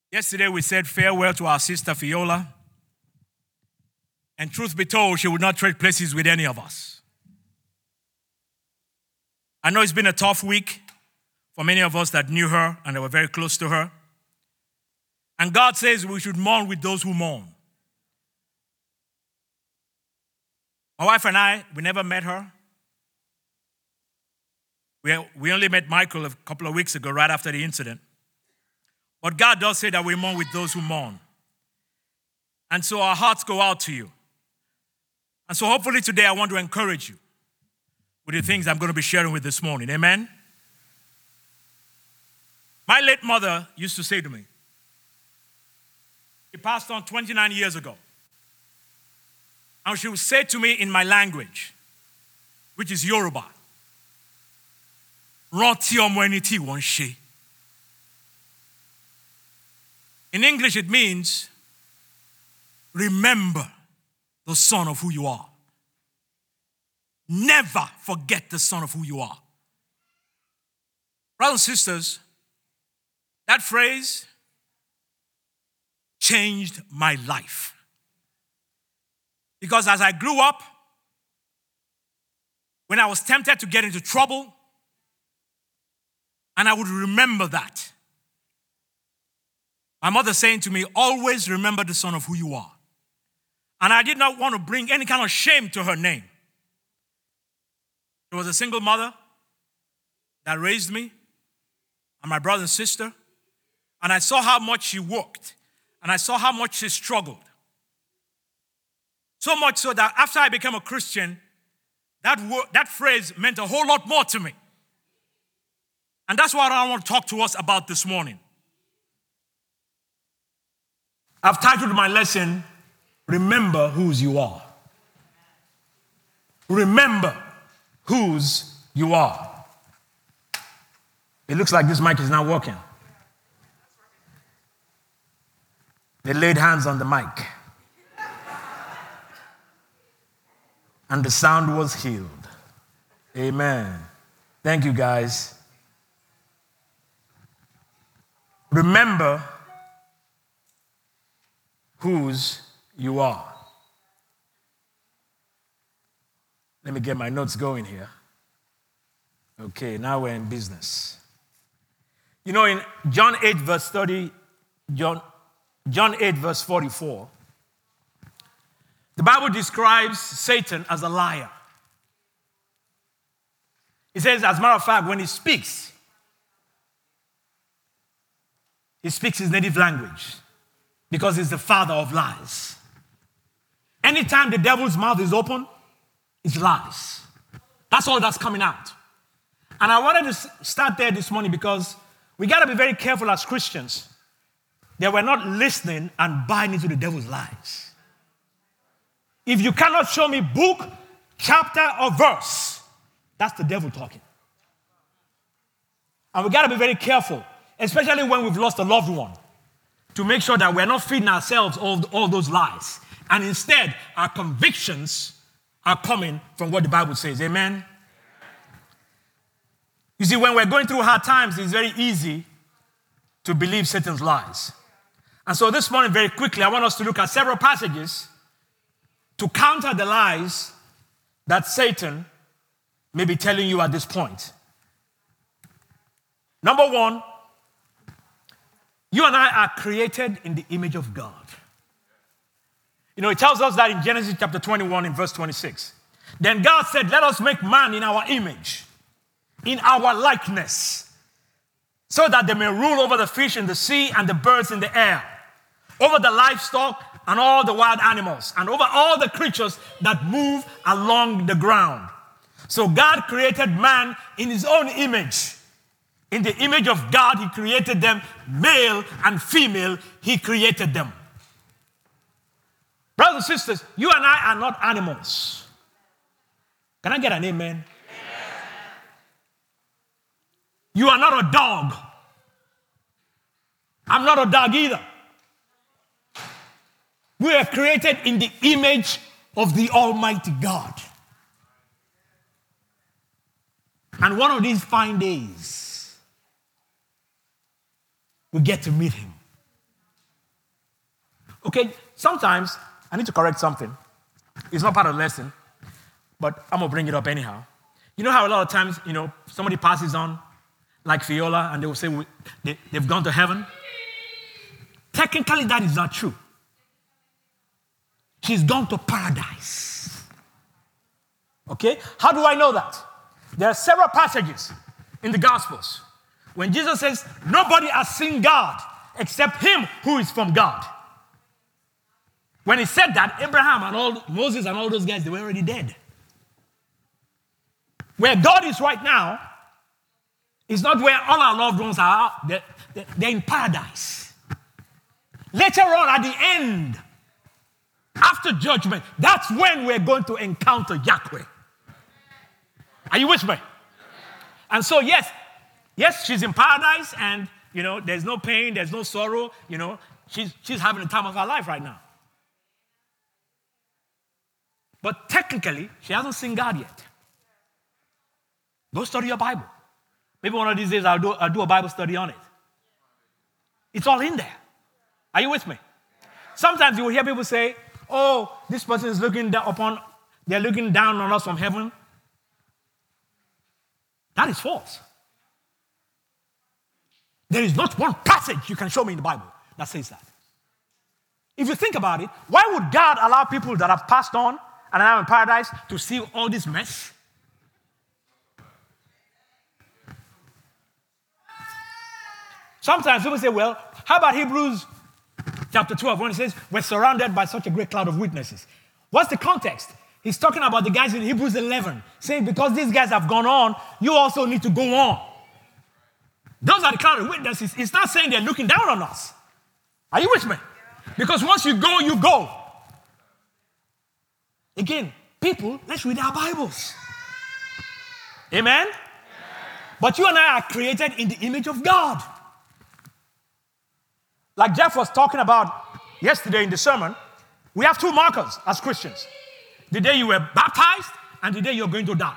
Yesterday we said farewell to our sister Fiola. And truth be told, she would not trade places with any of us. I know it's been a tough week for many of us that knew her and that were very close to her. And God says we should mourn with those who mourn. My wife and I, we never met her. We only met Michael a couple of weeks ago, right after the incident. But God does say that we mourn with those who mourn. And so our hearts go out to you. And so hopefully today I want to encourage you with the things I'm going to be sharing with this morning. Amen? My late mother used to say to me, she passed on 29 years ago. And she would say to me in my language, which is Yoruba, "Rántí ọmọ ẹni tí ìwọ ń ṣe." In English, it means, remember the son of who you are. Never forget the son of who you are. Brothers and sisters, that phrase changed my life. Because as I grew up, when I was tempted to get into trouble, and I would remember that. My mother saying to me, always remember the son of who you are. And I did not want to bring any kind of shame to her name. She was a single mother that raised me and my brother and sister. And I saw how much she worked. And I saw how much she struggled. So much so that after I became a Christian, that phrase meant a whole lot more to me. And that's what I want to talk to us about this morning. I've titled my lesson, Remember Whose You Are. Remember whose you are. It looks like this mic is not working. They laid hands on the mic. And the sound was healed. Amen. Thank you, guys. Remember whose you are. Let me get my notes going here. Okay, now we're in business. You know, in John 8, verse 30, John 8, verse 44, the Bible describes Satan as a liar. It says, as a matter of fact, when he speaks his native language because he's the father of lies. Anytime the devil's mouth is open, it's lies. That's all that's coming out. And I wanted to start there this morning because we got to be very careful as Christians that we're not listening and buying into the devil's lies. If you cannot show me book, chapter, or verse, that's the devil talking. And we got to be very careful, especially when we've lost a loved one, to make sure that we're not feeding ourselves all those lies. And instead, our convictions are coming from what the Bible says. Amen? You see, when we're going through hard times, it's very easy to believe Satan's lies. And so this morning, very quickly, I want us to look at several passages to counter the lies that Satan may be telling you at this point. Number one, you and I are created in the image of God. You know, it tells us that in Genesis chapter 21 in verse 26. Then God said, let us make man in our image, in our likeness, so that they may rule over the fish in the sea and the birds in the air, over the livestock and all the wild animals, and over all the creatures that move along the ground. So God created man in his own image. In the image of God, he created them, male and female, he created them. Brothers and sisters, you and I are not animals. Can I get an amen? Amen. You are not a dog. I'm not a dog either. We are created in the image of the Almighty God. And one of these fine days, we get to meet him. Okay, sometimes I need to correct something. It's not part of the lesson, but I'm going to bring it up anyhow. You know how a lot of times, somebody passes on, like Fiola, and they will say they've gone to heaven? Technically, that is not true. She's gone to paradise. Okay? How do I know that? There are several passages in the Gospels when Jesus says, nobody has seen God except him who is from God. When he said that, Abraham and Moses and all those guys, they were already dead. Where God is right now is not where all our loved ones are. They're in paradise. Later on, at the end, after judgment, that's when we're going to encounter Yahweh. Are you with me? And so, yes, she's in paradise, and, there's no pain, there's no sorrow. She's having the time of her life right now. But technically, she hasn't seen God yet. Go study your Bible. Maybe one of these days I'll do a Bible study on it. It's all in there. Are you with me? Sometimes you will hear people say, oh, this person is they're looking down on us from heaven. That is false. There is not one passage you can show me in the Bible that says that. If you think about it, why would God allow people that have passed on and are now in paradise to see all this mess? Sometimes people say, well, how about Hebrews chapter 12 when it says, we're surrounded by such a great cloud of witnesses? What's the context? He's talking about the guys in Hebrews 11, saying because these guys have gone on, you also need to go on. Those are the cloud of witnesses. It's not saying they're looking down on us. Are you with me? Because once you go, you go. Again, people, let's read our Bibles. Amen? But you and I are created in the image of God. Like Jeff was talking about yesterday in the sermon, we have two markers as Christians. The day you were baptized and the day you're going to die.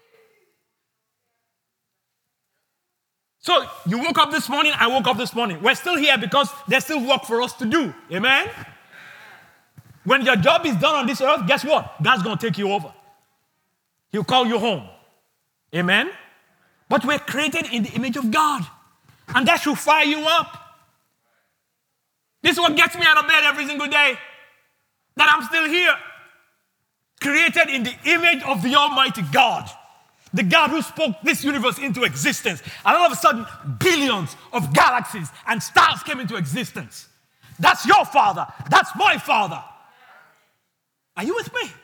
So you woke up this morning, I woke up this morning. We're still here because there's still work for us to do. Amen? When your job is done on this earth, guess what? God's going to take you over. He'll call you home. Amen? But we're created in the image of God. And that should fire you up. This is what gets me out of bed every single day. That I'm still here. Created in the image of the Almighty God. The God who spoke this universe into existence. And all of a sudden, billions of galaxies and stars came into existence. That's your Father. That's my Father. Are you with me?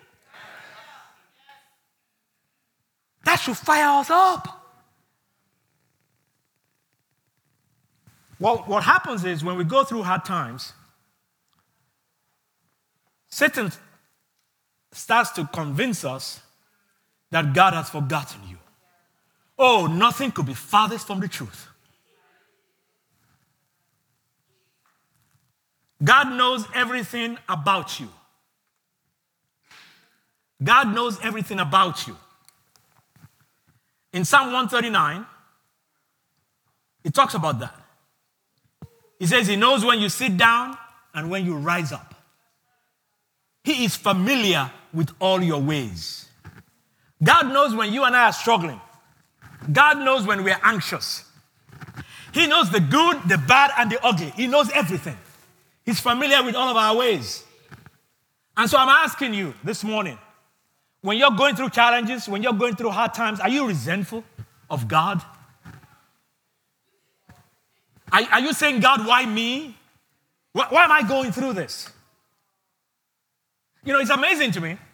That should fire us up. Well, what happens is when we go through hard times, Satan starts to convince us that God has forgotten you. Oh, nothing could be farthest from the truth. God knows everything about you. God knows everything about you. In Psalm 139, it talks about that. He says he knows when you sit down and when you rise up. He is familiar with all your ways. God knows when you and I are struggling. God knows when we're anxious. He knows the good, the bad, and the ugly. He knows everything. He's familiar with all of our ways. And so I'm asking you this morning, when you're going through challenges, when you're going through hard times, are you resentful of God? Are you saying, God, why me? Why am I going through this? It's amazing to me.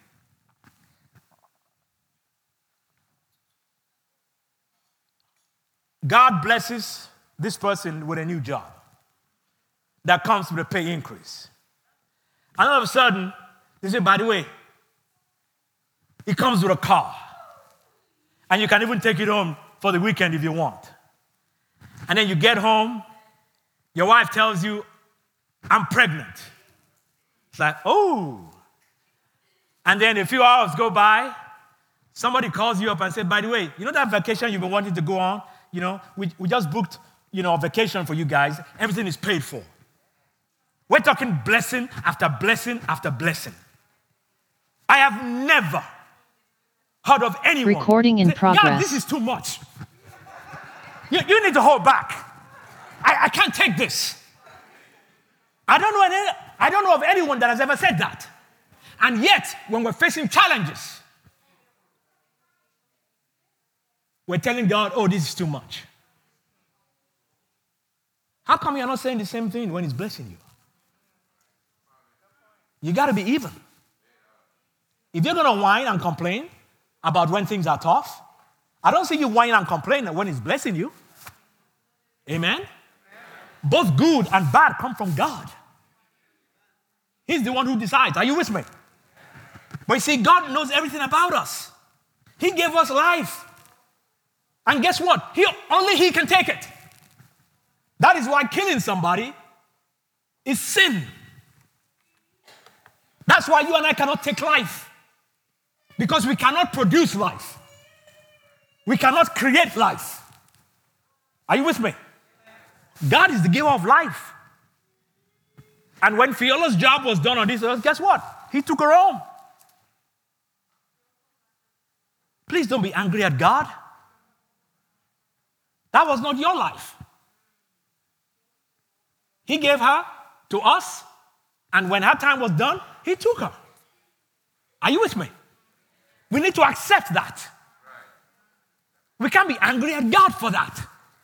God blesses this person with a new job that comes with a pay increase. And all of a sudden, they say, by the way, it comes with a car. And you can even take it home for the weekend if you want. And then you get home, your wife tells you, I'm pregnant. It's like, oh. And then a few hours go by, somebody calls you up and says, by the way, that vacation you've been wanting to go on? We just booked, a vacation for you guys. Everything is paid for. We're talking blessing after blessing after blessing. I have never heard of anyone. Recording in progress. God, this is too much. You need to hold back. I can't take this. I don't know of anyone that has ever said that. And yet, when we're facing challenges, we're telling God, oh, this is too much. How come you're not saying the same thing when He's blessing you? You got to be even. If you're going to whine and complain about when things are tough, I don't see you whine and complain when He's blessing you. Amen? Both good and bad come from God. He's the one who decides. Are you with me? But you see, God knows everything about us. He gave us life. And guess what? Only He can take it. That is why killing somebody is sin. That's why you and I cannot take life. Because we cannot produce life. We cannot create life. Are you with me? God is the giver of life. And when Fiola's job was done on this earth, guess what? He took her home. Please don't be angry at God. That was not your life. He gave her to us, and when her time was done, He took her. Are you with me? We need to accept that. We can't be angry at God for that.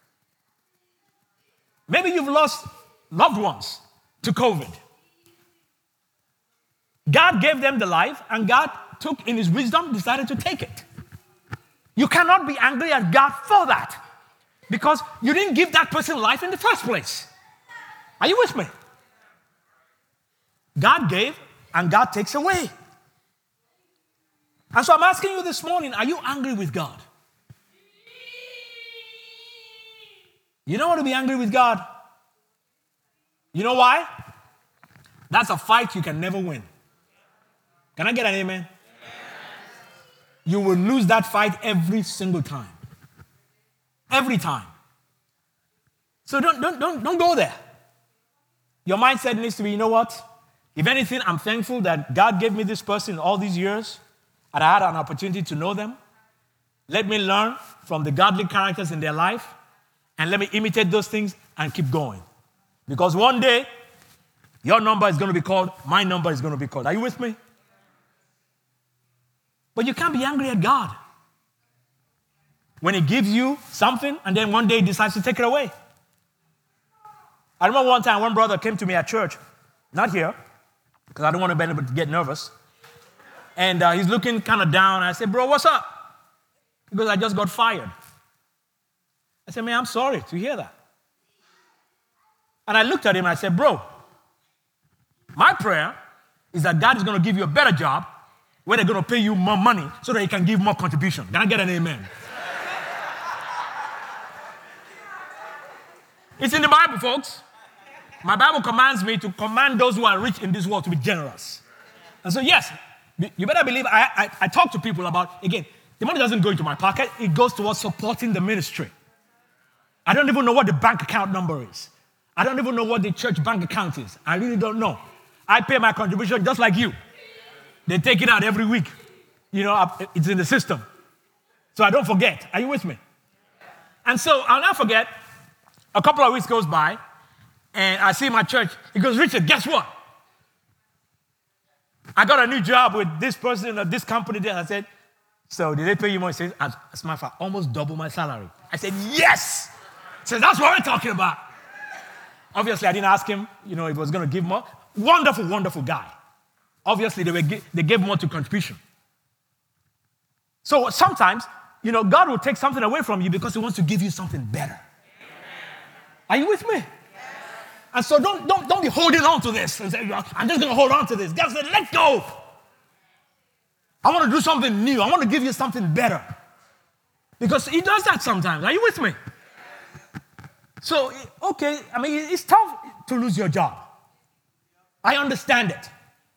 Maybe you've lost loved ones to COVID. God gave them the life, and God took, in His wisdom, decided to take it. You cannot be angry at God for that, because you didn't give that person life in the first place. Are you with me? God gave, and God takes away. And so I'm asking you this morning, are you angry with God? You don't want to be angry with God. You know why? That's a fight you can never win. Can I get an amen? You will lose that fight every single time. Every time. So don't go there. Your mindset needs to be, you know what? If anything, I'm thankful that God gave me this person all these years, and I had an opportunity to know them. Let me learn from the godly characters in their life, and let me imitate those things and keep going. Because one day, your number is going to be called, my number is going to be called. Are you with me? But you can't be angry at God when He gives you something and then one day He decides to take it away. I remember one time one brother came to me at church, not here, because I don't want to get nervous. And he's looking kind of down. I said, bro, what's up? He goes, I just got fired. I said, man, I'm sorry to hear that. And I looked at him and I said, bro, my prayer is that God is going to give you a better job where they're going to pay you more money so that you can give more contribution. Can I get an amen? It's in the Bible, folks. My Bible commands me to command those who are rich in this world to be generous. And so, yes, you better believe I talk to people about, again, the money doesn't go into my pocket. It goes towards supporting the ministry. I don't even know what the bank account number is. I don't even know what the church bank account is. I really don't know. I pay my contribution just like you. They take it out every week. You know, it's in the system. So I don't forget. Are you with me? And so I'll not forget, a couple of weeks goes by, and I see my church. He goes, Richard, guess what? I got a new job with this person at this company there. I said, so did they pay you more? He says, as a matter of fact, almost double my salary. I said, yes. He says, that's what we're talking about. Obviously, I didn't ask him, if he was going to give more. Wonderful, wonderful guy. Obviously, they gave more to contribution. So sometimes, God will take something away from you because He wants to give you something better. Are you with me? Yes. And so don't be holding on to this and say, I'm just going to hold on to this. God said, let go. I want to do something new. I want to give you something better. Because He does that sometimes. Are you with me? So, okay, it's tough to lose your job. I understand it.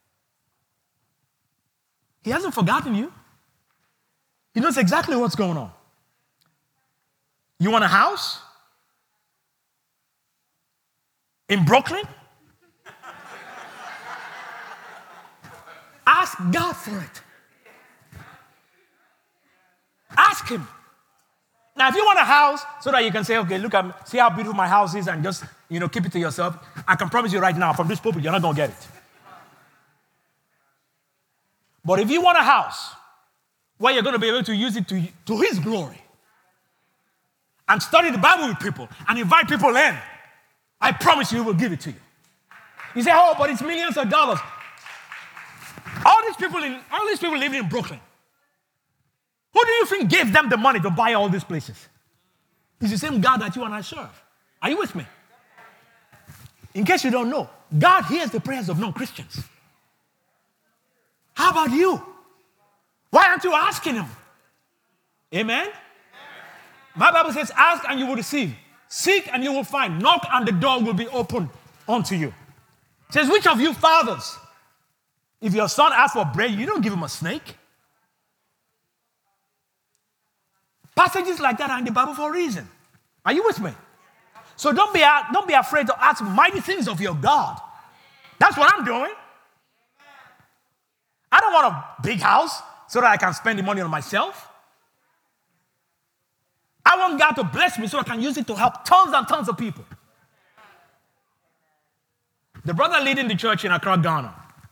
He hasn't forgotten you. He knows exactly what's going on. You want a house? In Brooklyn? Ask God for it. Ask him. Now, if you want a house so that you can say, okay, look at me, see how beautiful my house is and just, keep it to yourself, I can promise you right now, from this pulpit, you're not going to get it. But if you want a house where you're going to be able to use it to his glory and study the Bible with people and invite people in, I promise you, he will give it to you. You say, oh, but it's millions of dollars. All these people living in Brooklyn, who do you think gave them the money to buy all these places? It's the same God that you and I serve. Are you with me? In case you don't know, God hears the prayers of non-Christians. How about you? Why aren't you asking him? Amen? My Bible says, ask and you will receive. Seek and you will find. Knock and the door will be opened unto you. It says, which of you fathers, if your son asks for bread, you don't give him a snake? Passages like that are in the Bible for a reason. Are you with me? So don't be afraid to ask mighty things of your God. That's what I'm doing. I don't want a big house so that I can spend the money on myself. I want God to bless me so I can use it to help tons and tons of people. The brother leading the church in Accra, Ghana,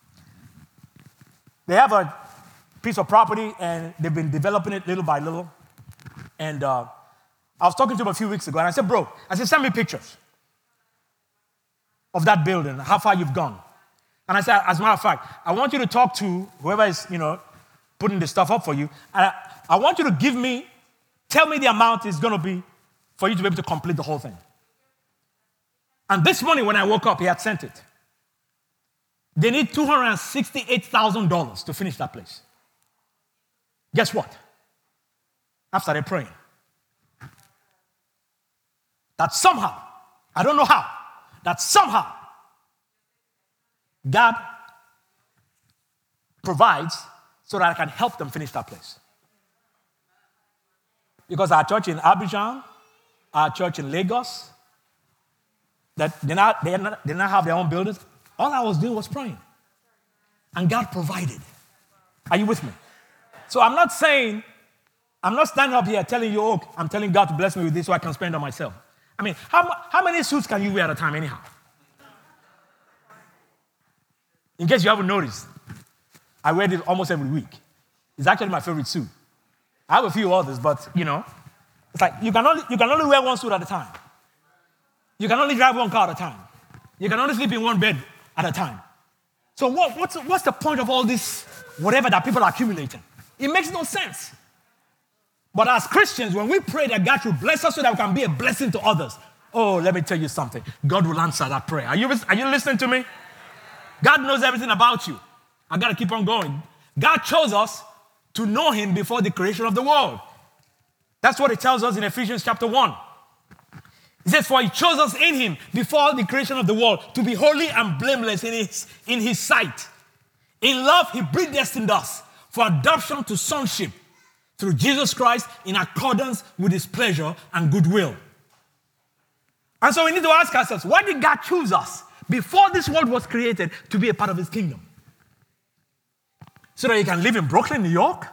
they have a piece of property and they've been developing it little by little. And I was talking to him a few weeks ago, and I said, bro, send me pictures of that building, how far you've gone. And I said, as a matter of fact, I want you to talk to whoever is, putting the stuff up for you. And I want you to tell me the amount it's going to be for you to be able to complete the whole thing. And this morning when I woke up, he had sent it. They need $268,000 to finish that place. Guess what? I started praying. That somehow, I don't know how, that somehow God provides so that I can help them finish that place. Because our church in Abidjan, our church in Lagos, that they not have their own buildings. All I was doing was praying. And God provided. Are you with me? So I'm not standing up here telling you, oh, I'm telling God to bless me with this so I can spend on myself. I mean, how many suits can you wear at a time anyhow? In case you haven't noticed, I wear this almost every week. It's actually my favorite suit. I have a few others, but, it's like you can only wear one suit at a time. You can only drive one car at a time. You can only sleep in one bed at a time. So what's the point of all this, whatever that people are accumulating? It makes no sense. But as Christians, when we pray that God should bless us so that we can be a blessing to others, oh, let me tell you something. God will answer that prayer. Are you listening to me? God knows everything about you. I got to keep on going. God chose us to know him before the creation of the world. That's what it tells us in Ephesians chapter 1. It says, for he chose us in him before the creation of the world to be holy and blameless in his sight. In love, he predestined us for adoption to sonship through Jesus Christ in accordance with his pleasure and goodwill. And so we need to ask ourselves, why did God choose us before this world was created to be a part of his kingdom? So that you can live in Brooklyn, New York?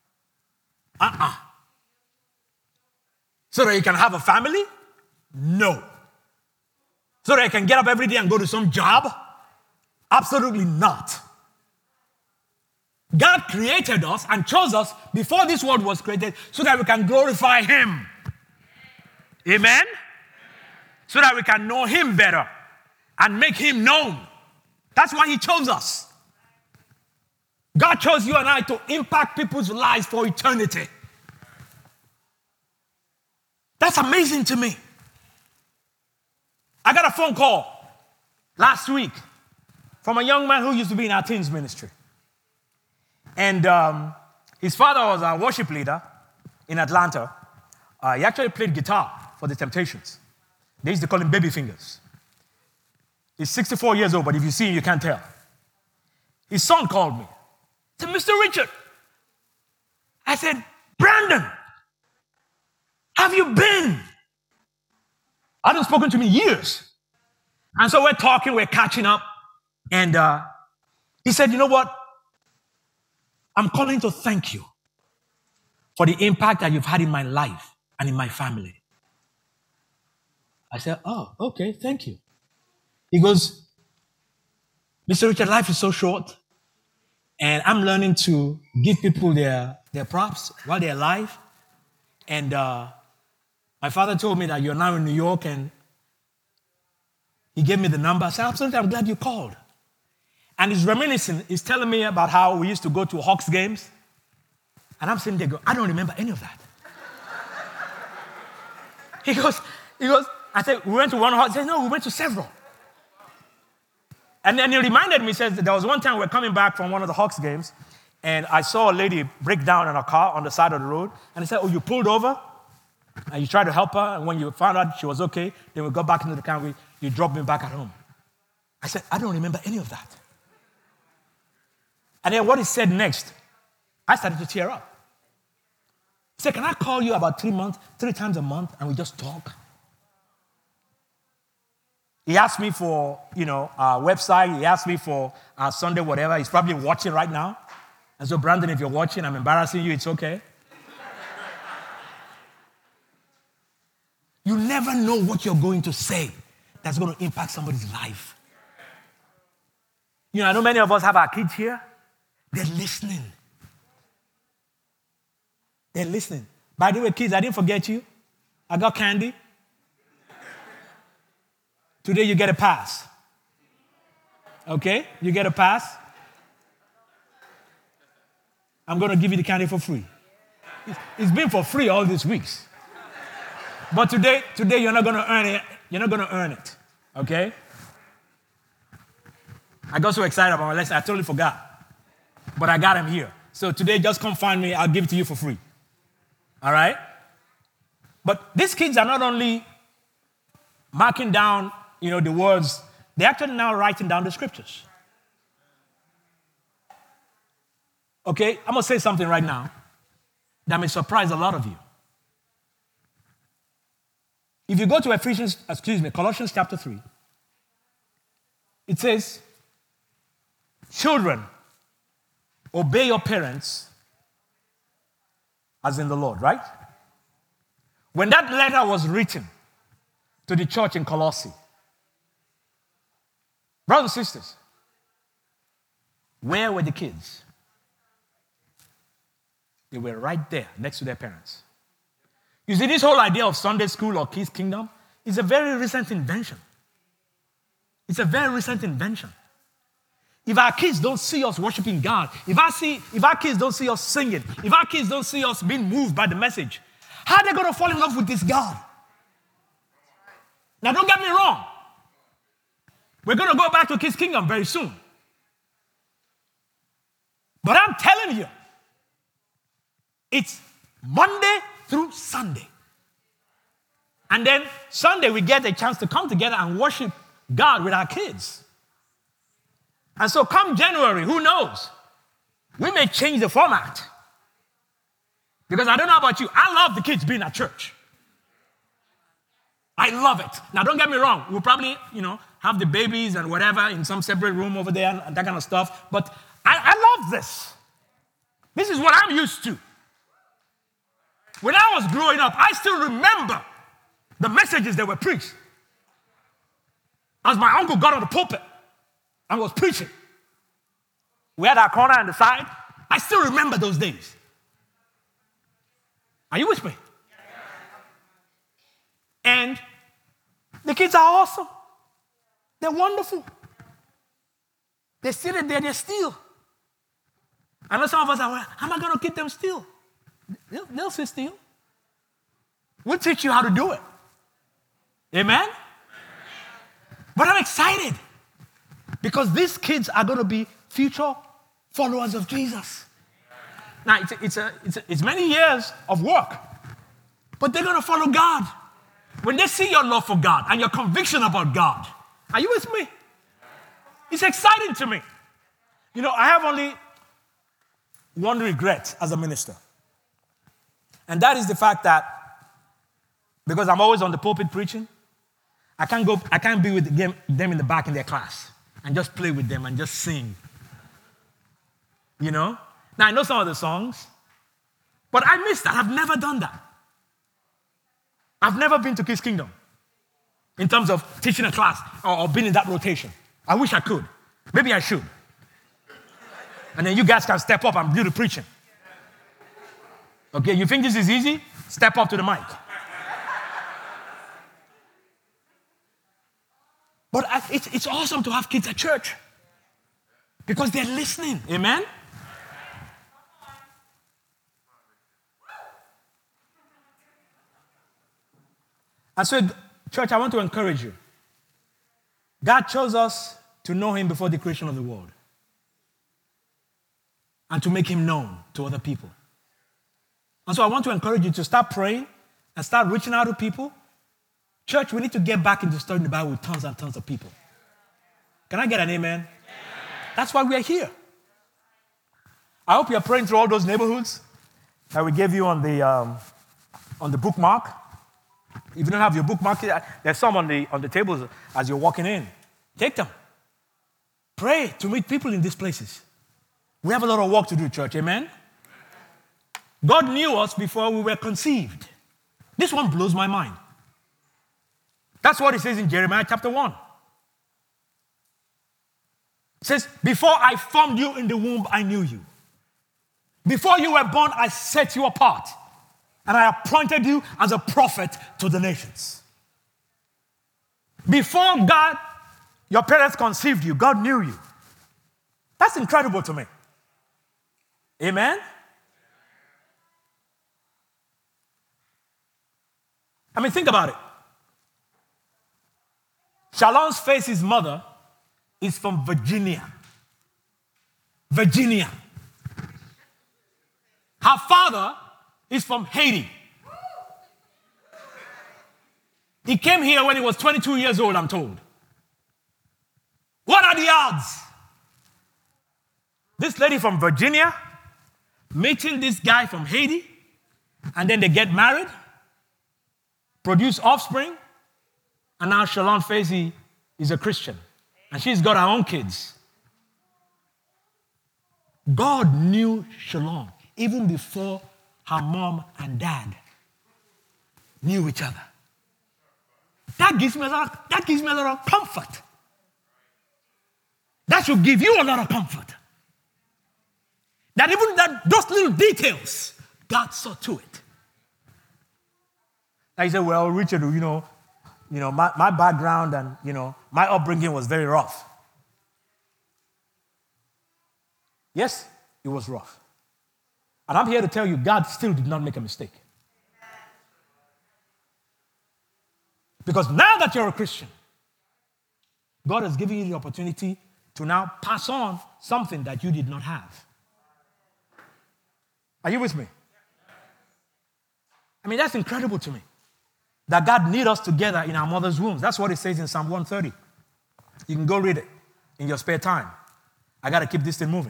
So that you can have a family? No. So that you can get up every day and go to some job? Absolutely not. God created us and chose us before this world was created so that we can glorify him. Amen? So that we can know him better and make him known. That's why he chose us. God chose you and I to impact people's lives for eternity. That's amazing to me. I got a phone call last week from a young man who used to be in our teens ministry. And his father was a worship leader in Atlanta. He actually played guitar for the Temptations. They used to call him Baby Fingers. He's 64 years old, but if you see him, you can't tell. His son called me. He said, Mr. Richard. I said, Brandon, have you been? I haven't spoken to him in years. And so we're talking, we're catching up. And he said, you know what? I'm calling to thank you for the impact that you've had in my life and in my family. I said, oh, okay, thank you. He goes, Mr. Richard, life is so short, and I'm learning to give people their props while they're alive. And my father told me that you're now in New York, and he gave me the number. I said, absolutely, I'm glad you called. And he's reminiscing. He's telling me about how we used to go to Hawks games. And I'm sitting there going, I don't remember any of that. He goes, I said, we went to one Hawks. He said, no, we went to several. And then he reminded me, he says, there was one time we were coming back from one of the Hawks games, and I saw a lady break down in a car on the side of the road. And he said, oh, you pulled over? And you tried to help her, and when you found out she was okay, then we got back into the car, you dropped me back at home. I said, I don't remember any of that. And then what he said next, I started to tear up. He said, can I call you about 3 times a month, and we just talk? He asked me for, our website. He asked me for our Sunday whatever. He's probably watching right now. And so, Brandon, if you're watching, I'm embarrassing you. It's okay. You never know what you're going to say that's going to impact somebody's life. I know many of us have our kids here. They're listening. They're listening. By the way, kids, I didn't forget you. I got candy. Today you get a pass. Okay? You get a pass. I'm going to give you the candy for free. It's been for free all these weeks. But today you're not going to earn it. You're not going to earn it. Okay? I got so excited about my lesson, I totally forgot. But I got him here. So today, just come find me. I'll give it to you for free. All right? But these kids are not only marking down, the words, they're actually now writing down the scriptures. Okay? I'm going to say something right now that may surprise a lot of you. If you go to Colossians chapter 3, it says, children, obey your parents as in the Lord, right? When that letter was written to the church in Colossae, brothers and sisters, where were the kids? They were right there next to their parents. You see, this whole idea of Sunday school or Kids Kingdom is a very recent invention. It's a very recent invention. If our kids don't see us worshiping God, if our kids don't see us singing, if our kids don't see us being moved by the message, how are they going to fall in love with this God? Now, don't get me wrong. We're going to go back to Kids Kingdom very soon. But I'm telling you, it's Monday through Sunday. And then Sunday, we get a chance to come together and worship God with our kids. And so come January, who knows? We may change the format. Because I don't know about you, I love the kids being at church. I love it. Now, don't get me wrong. We'll probably, have the babies and whatever in some separate room over there and that kind of stuff. But I love this. This is what I'm used to. When I was growing up, I still remember the messages that were preached. As my uncle got on the pulpit and was preaching, we had our corner on the side. I still remember those days. Are you with me? And the kids are awesome. They're wonderful. They're sitting there, they're still. I know some of us are, how am I going to keep them still? They'll sit still. We'll teach you how to do it. Amen? But I'm excited because these kids are going to be future followers of Jesus. Now, it's many years of work, but they're going to follow God. When they see your love for God and your conviction about God, are you with me? It's exciting to me. I have only one regret as a minister. And that is the fact that because I'm always on the pulpit preaching, I can't be with them in the back in their class and just play with them and just sing. Now, I know some of the songs, but I miss that. I've never done that. I've never been to Kids Kingdom in terms of teaching a class or being in that rotation. I wish I could. Maybe I should. And then you guys can step up and do the preaching. Okay, you think this is easy? Step up to the mic. But it's awesome to have kids at church because they're listening. Amen? And so, church, I want to encourage you. God chose us to know him before the creation of the world and to make him known to other people. And so I want to encourage you to start praying and start reaching out to people. Church, we need to get back into studying the Bible with tons and tons of people. Can I get an amen? Amen. That's why we are here. I hope you're praying through all those neighborhoods that we gave you on the bookmark. If you don't have your bookmark, there's some on the tables as you're walking in. Take them. Pray to meet people in these places. We have a lot of work to do, church. Amen? God knew us before we were conceived. This one blows my mind. That's what it says in Jeremiah chapter 1. It says, before I formed you in the womb, I knew you. Before you were born, I set you apart. And I appointed you as a prophet to the nations. Before God, your parents conceived you, God knew you. That's incredible to me. Amen? I mean, think about it. Shalom's Face's mother is from Virginia. Virginia. Her father is from Haiti. He came here when he was 22 years old, I'm told. What are the odds? This lady from Virginia meeting this guy from Haiti, and then they get married, produce offspring, and now Shalom Facey is a Christian. And she's got her own kids. God knew Shalom even before her mom and dad knew each other. That gives me a lot of comfort. That should give you a lot of comfort. That even those little details, God saw to it. Like you say, well, Richard, my background and, my upbringing was very rough. Yes, it was rough. And I'm here to tell you, God still did not make a mistake. Because now that you're a Christian, God has given you the opportunity to now pass on something that you did not have. Are you with me? I mean, that's incredible to me. That God knit us together in our mother's wombs. That's what it says in Psalm 130. You can go read it in your spare time. I got to keep this thing moving.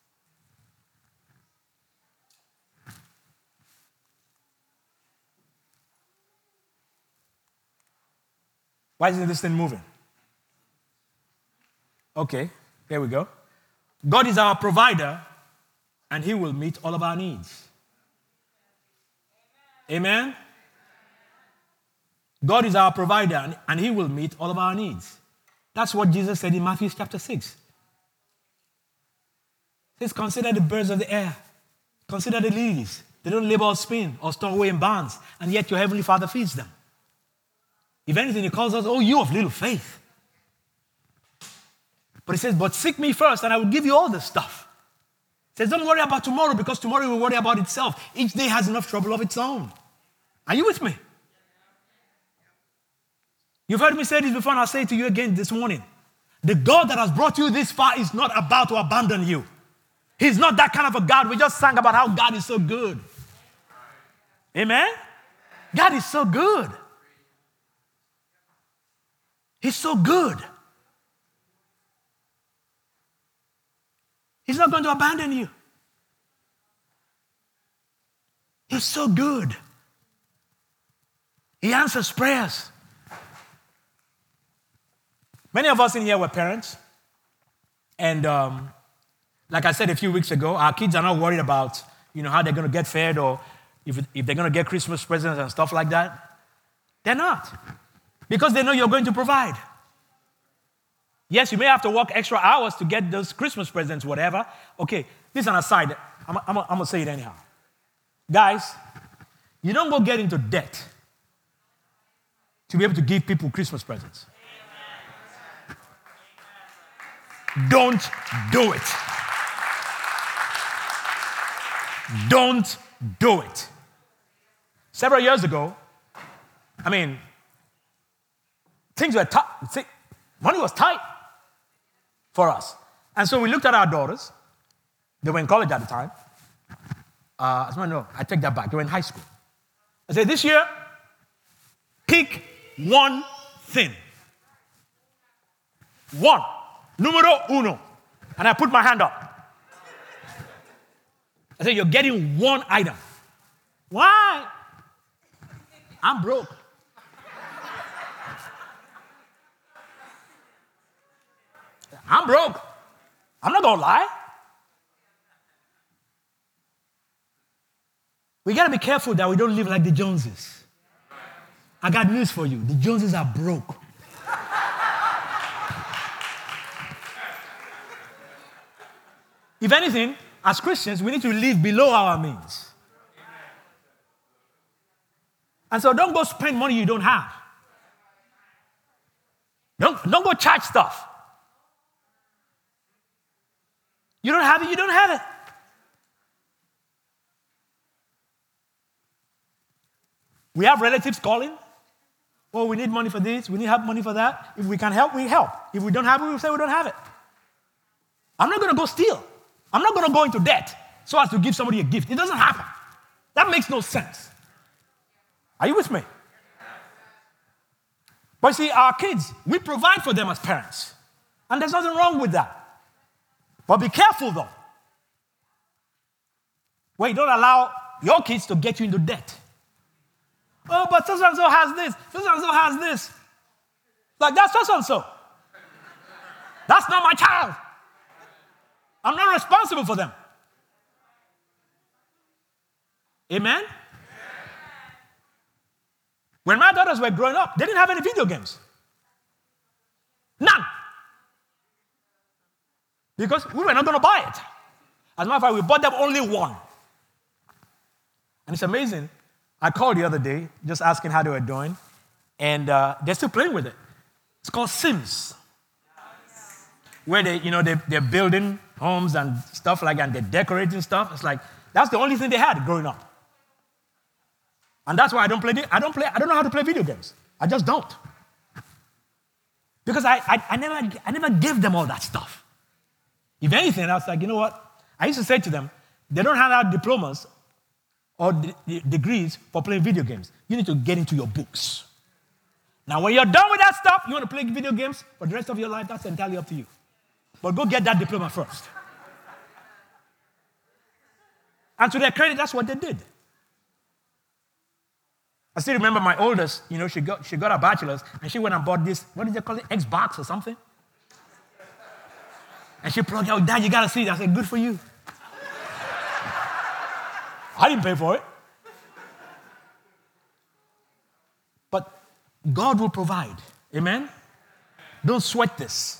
Why isn't this thing moving? Okay, here we go. God is our provider, and he will meet all of our needs. Amen? God is our provider, and he will meet all of our needs. That's what Jesus said in Matthew chapter 6. He says, consider the birds of the air. Consider the lilies. They don't labor or spin or store away in barns, and yet your heavenly Father feeds them. If anything, he calls us, oh, you of little faith. But he says, but seek me first, and I will give you all this stuff. He says, don't worry about tomorrow, because tomorrow will worry about itself. Each day has enough trouble of its own. Are you with me? You've heard me say this before, and I'll say it to you again this morning. The God that has brought you this far is not about to abandon you. He's not that kind of a God. We just sang about how God is so good. Amen? God is so good. He's so good. He's not going to abandon you. He's so good. He answers prayers. Many of us in here were parents. And Like I said a few weeks ago, our kids are not worried about, how they're going to get fed or if they're going to get Christmas presents and stuff like that. They're not. Because they know you're going to provide. Yes, you may have to work extra hours to get those Christmas presents, whatever. Okay, this is an aside. I'm going to say it anyhow. Guys, you don't go get into debt to be able to give people Christmas presents. Don't do it. Don't do it. Several years ago, things were tight. Money was tight for us. And so we looked at our daughters. They were in college at the time. I take that back. They were in high school. I said, this year, pick one thing. One. Numero uno. And I put my hand up. I said, you're getting one item. Why? I'm broke. I'm broke. I'm not going to lie. We got to be careful that we don't live like the Joneses. I got news for you. The Joneses are broke. If anything, as Christians, we need to live below our means. And so don't go spend money you don't have. Don't go charge stuff. You don't have it, you don't have it. We have relatives calling. Oh, we need money for this, we need money for that. If we can help, we help. If we don't have it, we say we don't have it. I'm not going to go steal. I'm not going to go into debt so as to give somebody a gift. It doesn't happen. That makes no sense. Are you with me? But see, our kids, we provide for them as parents. And there's nothing wrong with that. But be careful, though. Where you don't allow your kids to get you into debt. Oh, but so-and-so has this. So-and-so has this. Like, that's so-and-so. That's not my child. I'm not responsible for them. Amen? When my daughters were growing up, they didn't have any video games. None. Because we were not going to buy it. As a matter of fact, we bought them only one. And it's amazing. I called the other day, just asking how they were doing, and they're still playing with it. It's called Sims. Where they're building homes and stuff like that, and they're decorating stuff. It's like, that's the only thing they had growing up. And that's why I don't know how to play video games. I just don't. Because I never gave them all that stuff. If anything, I was like, you know what? I used to say to them, they don't hand out diplomas or degrees for playing video games. You need to get into your books. Now, when you're done with that stuff, you want to play video games for the rest of your life, that's entirely up to you. But go get that diploma first. And to their credit, that's what they did. I still remember my oldest, she got a bachelor's, and she went and bought this, what did they call it, Xbox or something? And she plugged out, Dad, you got to see it. I said, good for you. I didn't pay for it. But God will provide. Amen? Don't sweat this.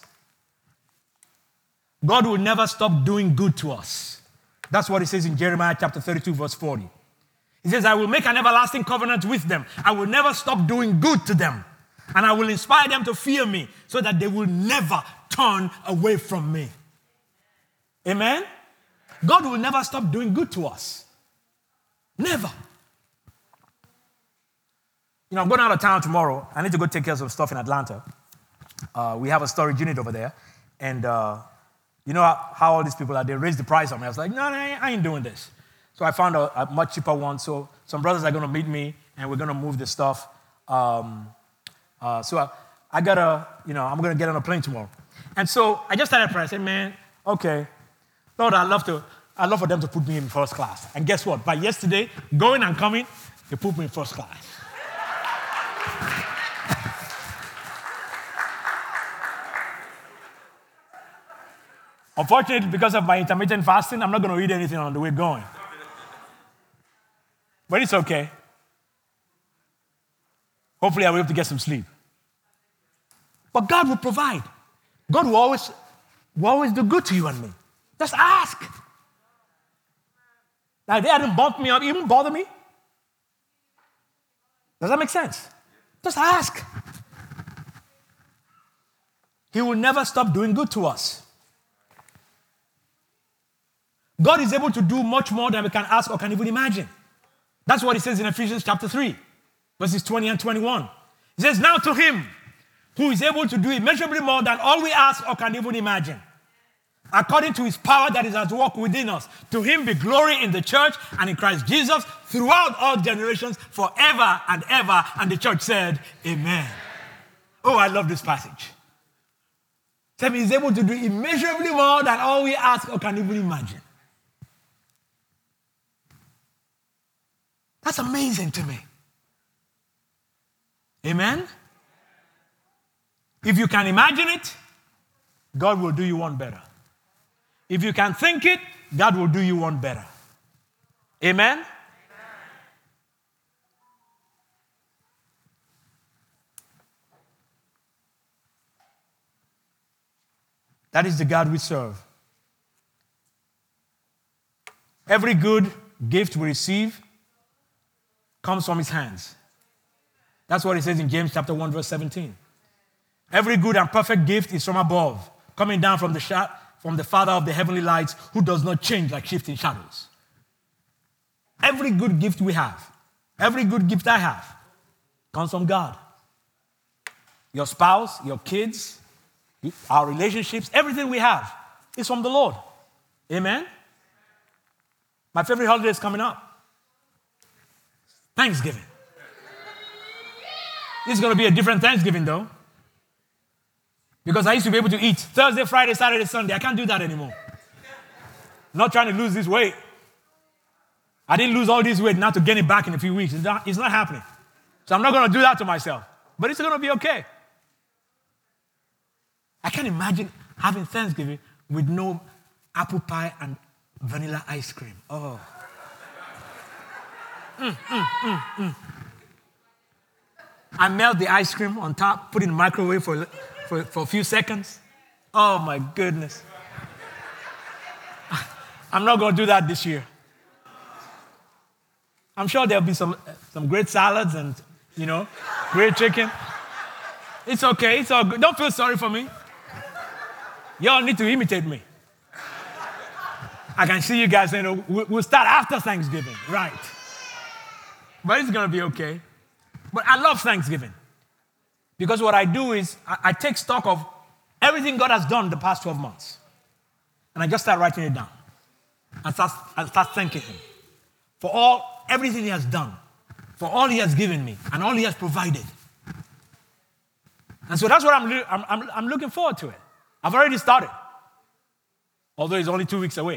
God will never stop doing good to us. That's what it says in Jeremiah chapter 32, verse 40. He says, I will make an everlasting covenant with them. I will never stop doing good to them. And I will inspire them to fear me so that they will never turn away from me. Amen? God will never stop doing good to us. Never. I'm going out of town tomorrow. I need to go take care of some stuff in Atlanta. We have a storage unit over there. And you know how all these people are, they raise the price on me. I was like, no, I ain't doing this. So I found a much cheaper one. So some brothers are going to meet me, and we're going to move the stuff. So I got to, I'm going to get on a plane tomorrow. And so I just started praying. I said, man, okay. Lord, I'd love for them to put me in first class. And guess what? By yesterday, going and coming, they put me in first class. Unfortunately, because of my intermittent fasting, I'm not going to eat anything on the way going. But it's okay. Hopefully, I'll be able to get some sleep. But God will provide. God will always do good to you and me. Just ask. Now, they hadn't bumped me up, even bother me. Does that make sense? Just ask. He will never stop doing good to us. God is able to do much more than we can ask or can even imagine. That's what he says in Ephesians chapter 3, verses 20 and 21. He says, now to him who is able to do immeasurably more than all we ask or can even imagine, according to his power that is at work within us, to him be glory in the church and in Christ Jesus throughout all generations, forever and ever. And the church said, amen. Oh, I love this passage. Tell me, he's able to do immeasurably more than all we ask or can even imagine. That's amazing to me. Amen? If you can imagine it, God will do you one better. If you can think it, God will do you one better. Amen? That is the God we serve. Every good gift we receive comes from his hands. That's what it says in James chapter 1, verse 17. Every good and perfect gift is from above, coming down from the Father of the heavenly lights, who does not change like shifting shadows. Every good gift we have, every good gift I have, comes from God. Your spouse, your kids, our relationships, everything we have is from the Lord. Amen? My favorite holiday is coming up. Thanksgiving. This is going to be a different Thanksgiving, though. Because I used to be able to eat Thursday, Friday, Saturday, Sunday. I can't do that anymore. I'm not trying to lose this weight. I didn't lose all this weight now to gain it back in a few weeks. It's not happening. So I'm not going to do that to myself. But it's going to be okay. I can't imagine having Thanksgiving with no apple pie and vanilla ice cream. Oh. I melt the ice cream on top, put it in the microwave for a few seconds. Oh, my goodness. I'm not going to do that this year. I'm sure there'll be some great salads and, great chicken. It's okay. It's all good. Don't feel sorry for me. Y'all need to imitate me. I can see you guys saying, we'll start after Thanksgiving. Right. But it's going to be okay. But I love Thanksgiving. Because what I do is I take stock of everything God has done the past 12 months. And I just start writing it down. And start thanking him for everything he has done, for all he has given me, and all he has provided. And so that's what I'm looking forward to it. I've already started, although it's only 2 weeks away.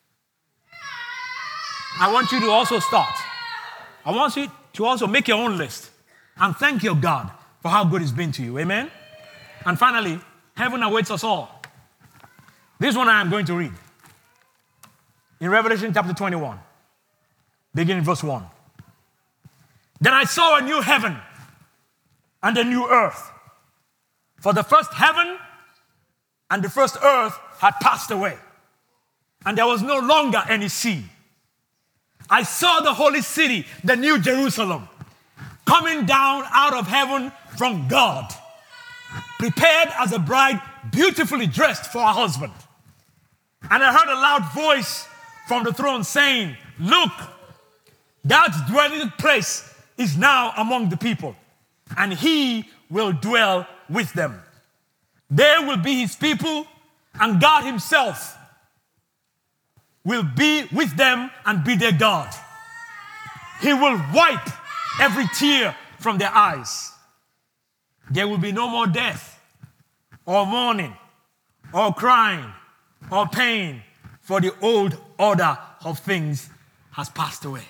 I want you to also start. I want you to also make your own list and thank your God for how good it's been to you. Amen? And finally, heaven awaits us all. This one I am going to read. In Revelation chapter 21, beginning verse 1. Then I saw a new heaven and a new earth. For the first heaven and the first earth had passed away, and there was no longer any sea. I saw the holy city, the new Jerusalem, coming down out of heaven from God, prepared as a bride beautifully dressed for her husband. And I heard a loud voice from the throne saying, look, God's dwelling place is now among the people, and he will dwell with them. They will be his people, and God himself will be with them and be their God. He will wipe every tear from their eyes. There will be no more death, or mourning, or crying, or pain, for the old order of things has passed away.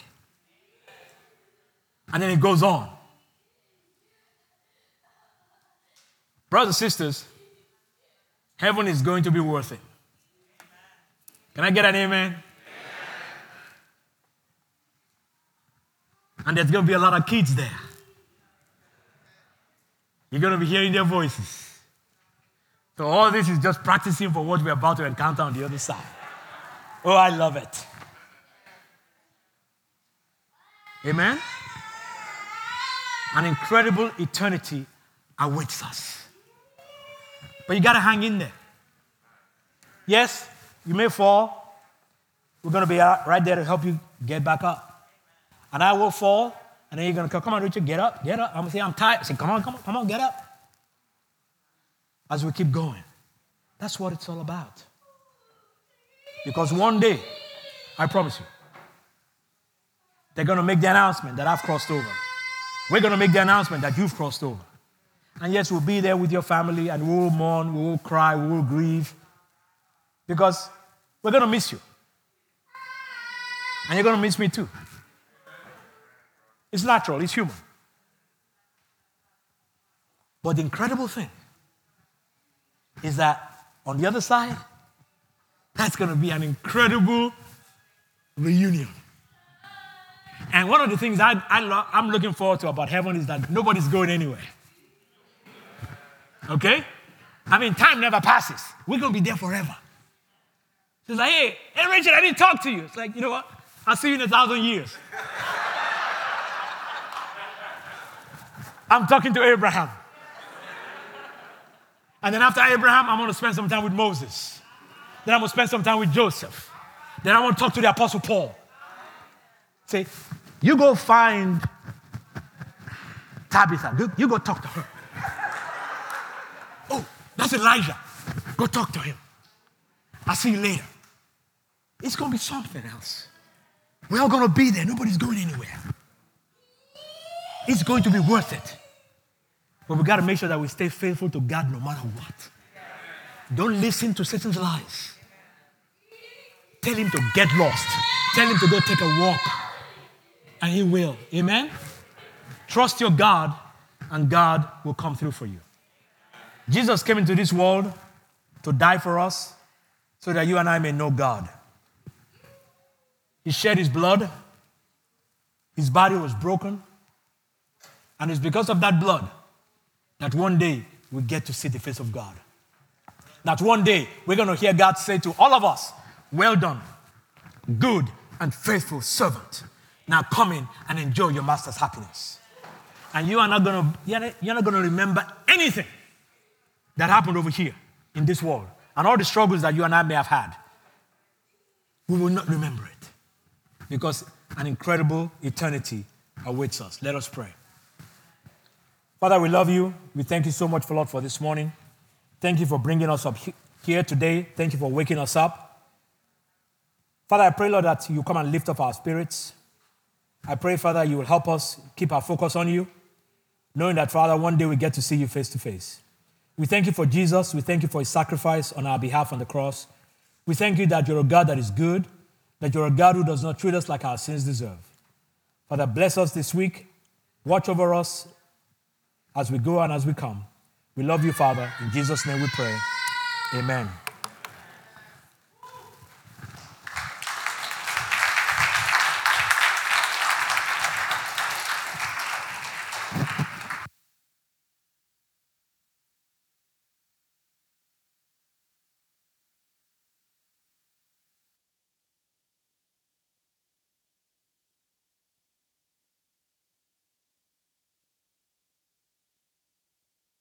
And then it goes on. Brothers and sisters, heaven is going to be worth it. Can I get an amen? And there's going to be a lot of kids there. You're going to be hearing their voices. So all this is just practicing for what we're about to encounter on the other side. Oh, I love it. Amen? An incredible eternity awaits us. But you got to hang in there. Yes, you may fall. We're going to be right there to help you get back up. And I will fall, and then you're going to come on, Richard, get up, get up. I'm going to say, I'm tired. I say, come on, get up. As we keep going. That's what it's all about. Because one day, I promise you, they're going to make the announcement that I've crossed over. We're going to make the announcement that you've crossed over. And yes, we'll be there with your family, and we will mourn, we will cry, we will grieve. Because we're going to miss you. And you're going to miss me too. It's natural, it's human. But the incredible thing is that on the other side, that's going to be an incredible reunion. And one of the things I'm looking forward to about heaven is that nobody's going anywhere. Okay? I mean, time never passes. We're going to be there forever. It's like, hey, Richard, I didn't talk to you. It's like, you know what? I'll see you in 1,000 years. I'm talking to Abraham. And then after Abraham, I'm going to spend some time with Moses. Then I'm going to spend some time with Joseph. Then I want to talk to the Apostle Paul. Say, you go find Tabitha. You go talk to her. Oh, that's Elijah. Go talk to him. I'll see you later. It's going to be something else. We're all going to be there. Nobody's going anywhere. It's going to be worth it. But we got to make sure that we stay faithful to God no matter what. Don't listen to Satan's lies. Tell him to get lost. Tell him to go take a walk. And he will. Amen? Trust your God, and God will come through for you. Jesus came into this world to die for us so that you and I may know God. He shed his blood. His body was broken. And it's because of that blood that one day we get to see the face of God. That one day we're going to hear God say to all of us, well done, good and faithful servant. Now come in and enjoy your master's happiness. And you're not going to remember anything that happened over here in this world. And all the struggles that you and I may have had. We will not remember it. Because an incredible eternity awaits us. Let us pray. Father, we love you. We thank you so much, Lord, for this morning. Thank you for bringing us up here today. Thank you for waking us up. Father, I pray, Lord, that you come and lift up our spirits. I pray, Father, you will help us keep our focus on you, knowing that, Father, one day we get to see you face to face. We thank you for Jesus. We thank you for his sacrifice on our behalf on the cross. We thank you that you're a God that is good, that you're a God who does not treat us like our sins deserve. Father, bless us this week. Watch over us as we go and as we come. We love you, Father. In Jesus' name we pray. Amen.